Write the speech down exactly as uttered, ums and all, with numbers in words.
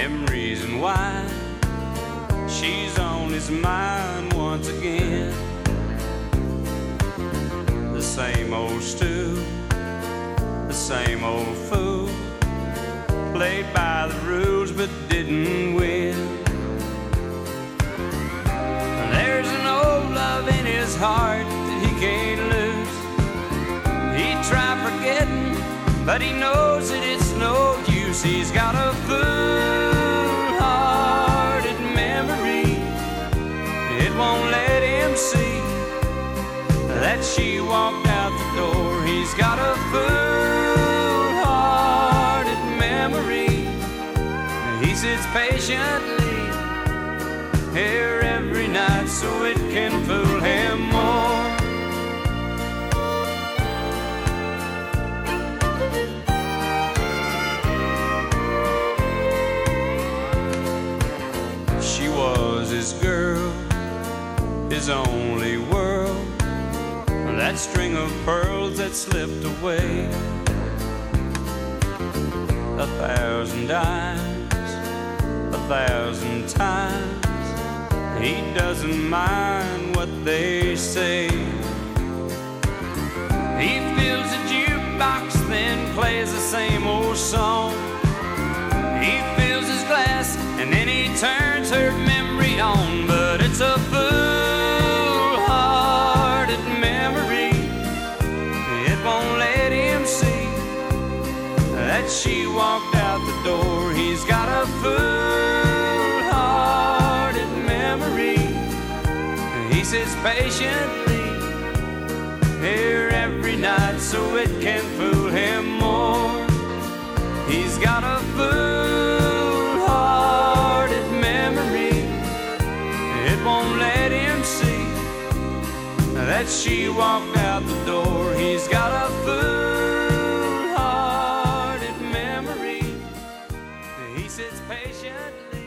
memories and why she's on his mind once again. The same old stew, the same old fool, played by the rules but didn't win. There's an old love in his heart that he can't lose. He tried forgetting, but he knows that it's no use. He's got a fool-hearted memory. It won't let him see that she walked out the door. He's got a fool-hearted memory. He sits patiently here every night so it can fool him more. She was his girl, his only world, that string of pearls that slipped away. A thousand dimes, a thousand times, he doesn't mind what they say. He fills a jukebox, then plays the same old song. He fills his glass, and then he turns her memory on. But it's a fool-hearted memory. It won't let him see that she walked out the door. He's got a fool-hearted memory. He sits patiently here every night so it can fool him more. He's got a fool-hearted memory. It won't let him see that she walked out the door. He's got a fool-hearted memory. He sits patiently